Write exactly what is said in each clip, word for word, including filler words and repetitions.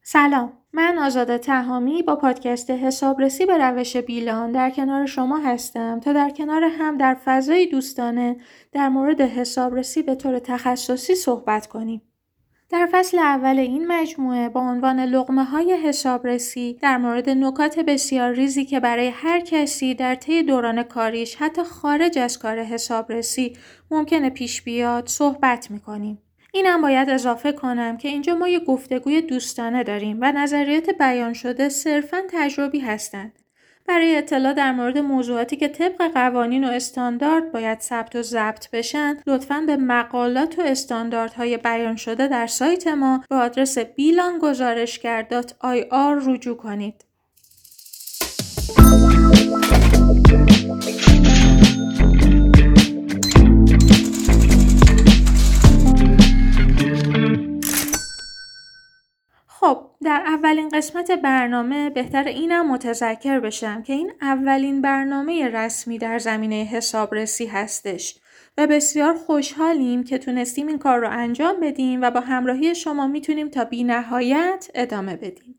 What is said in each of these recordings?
سلام، من آزاده تهامی با پادکست حسابرسی به روش بیلان در کنار شما هستم تا در کنار هم در فضای دوستانه در مورد حسابرسی به طور تخصصی صحبت کنیم. در فصل اول این مجموعه با عنوان لقمه‌های حسابرسی در مورد نکات بسیار ریزی که برای هر کسی در طی دوران کاریش حتی خارج از کار حسابرسی ممکنه پیش بیاد صحبت می‌کنیم. اینم باید اضافه کنم که اینجا ما یه گفتگوی دوستانه داریم و نظریات بیان شده صرفاً تجربی هستند. برای اطلاع در مورد موضوعاتی که طبق قوانین و استاندارد باید ثبت و ضبط بشن، لطفاً به مقالات و استانداردهای بیان شده در سایت ما به آدرس بیلانگزارشگر دات آی آر رجوع کنید. خب در اولین قسمت برنامه بهتر اینم متذکر بشم که این اولین برنامه رسمی در زمینه حسابرسی هستش و بسیار خوشحالیم که تونستیم این کار رو انجام بدیم و با همراهی شما میتونیم تا بی نهایت ادامه بدیم.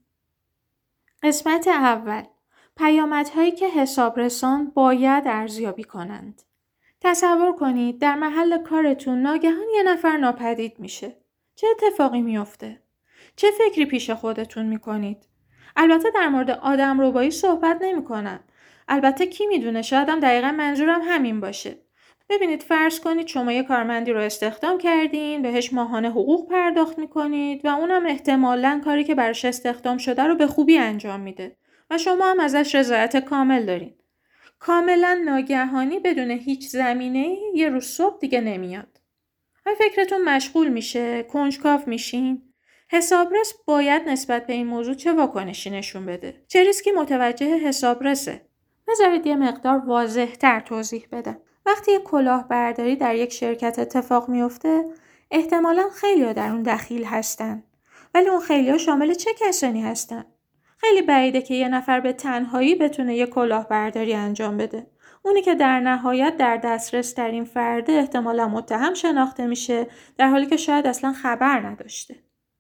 قسمت اول، پیامدهایی که حسابرسان باید ارزیابی کنند. تصور کنید در محل کارتون ناگهان یه نفر ناپدید میشه. چه اتفاقی میفته؟ چه فکری پیش خودتون میکنید؟ البته در مورد آدم ربایی صحبت نمی کنم. البته کی میدونه، شاید هم دقیقا منظورم همین باشه. ببینید فرض کنید شما یه کارمندی رو استخدام کردین، بهش ماهانه حقوق پرداخت میکنید و اونم احتمالاً کاری که براش استخدام شده رو به خوبی انجام میده و شما هم ازش رضایت کامل دارین. کاملا ناگهانی بدون هیچ زمینه‌ای یه روز صبح دیگه نمیاد. آیا فکرتون مشغول میشه؟ کنجکاو میشین؟ حسابرس باید نسبت به این موضوع چه واکنشی نشون بده؟ چه ریسکی متوجه حسابرسه؟ بذارید یه مقدار واضح‌تر توضیح بدم. وقتی یک کلاهبرداری در یک شرکت اتفاق میفته، احتمالاً خیلی‌ها در اون دخیل هستن. ولی اون خیلی‌ها شامل چه کسانی هستن؟ خیلی بعیده که یه نفر به تنهایی بتونه یک کلاهبرداری انجام بده. اونی که در نهایت در دسترس ترین فرد احتمالاً متهم شناخته میشه، در حالی که شاید اصلاً خبر نداشته.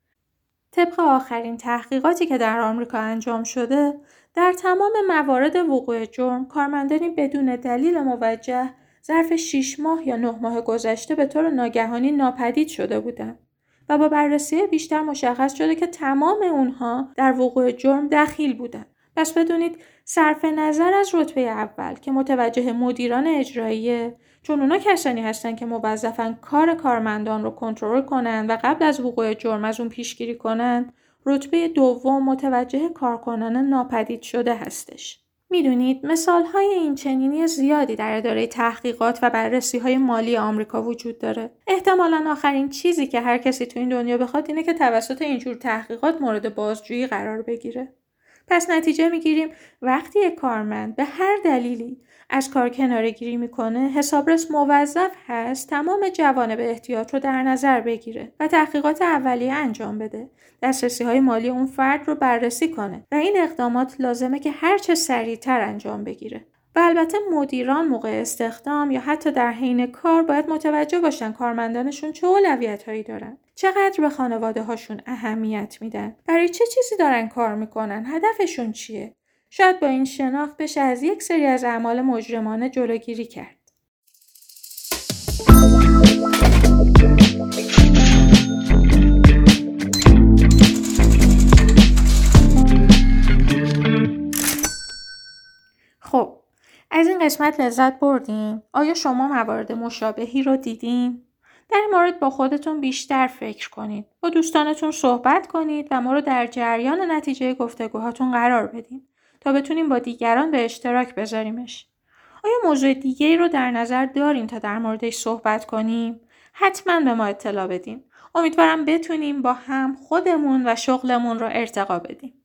طبق آخرین تحقیقاتی که در آمریکا انجام شده، در تمام موارد وقوع جرم، کارمندانی بدون دلیل موجه ظرف شش ماه یا نه ماه گذشته به طور ناگهانی ناپدید شده بودند و با بررسی بیشتر مشخص شده که تمام اونها در وقوع جرم دخیل بودند. پس بدونید صرف نظر از رتبه اول که متوجه مدیران اجراییه، چون اونا کسانی هستن که موظفن کار کارمندان رو کنترل کنن و قبل از وقوع جرم از اون پیشگیری کنن، رتبه دوم متوجه کارکنان ناپدید شده هستش. میدونید مثالهای این چنینی زیادی در اداره تحقیقات و بررسی‌های مالی آمریکا وجود داره. احتمالاً آخرین چیزی که هر کسی تو این دنیا بخواد اینه که توسط اینجور تحقیقات مورد بازجویی قرار بگیره. پس نتیجه میگیریم وقتی یک کارمند به هر دلیلی از کار کناره‌گیری میکنه، حسابرس موظف هست تمام جوانب احتیاط رو در نظر بگیره و تحقیقات اولیه انجام بده، دسترسی‌های مالی اون فرد رو بررسی کنه و این اقدامات لازمه که هر چه سریعتر انجام بگیره. و البته مدیران موقع استخدام یا حتی در حین کار باید متوجه باشن کارمندانشون چه اولویت‌هایی دارن، چقدر به خانواده هاشون اهمیت میدن، برای چه چیزی دارن کار میکنن، هدفشون چیه. شاید با این شناخت بشه از یک سری از اعمال مجرمانه جلوگیری کرد. خب از این قسمت لذت بردین؟ آیا شما موارد مشابهی رو دیدین؟ در این مورد با خودتون بیشتر فکر کنید. با دوستانتون صحبت کنید و ما رو در جریان نتیجه گفتگوهاتون قرار بدین تا بتونیم با دیگران به اشتراک بذاریمش. آیا موضوع دیگه‌ای رو در نظر دارین تا در موردش صحبت کنیم؟ حتما به ما اطلاع بدین. امیدوارم بتونیم با هم خودمون و شغلمون رو ارتقا بدیم.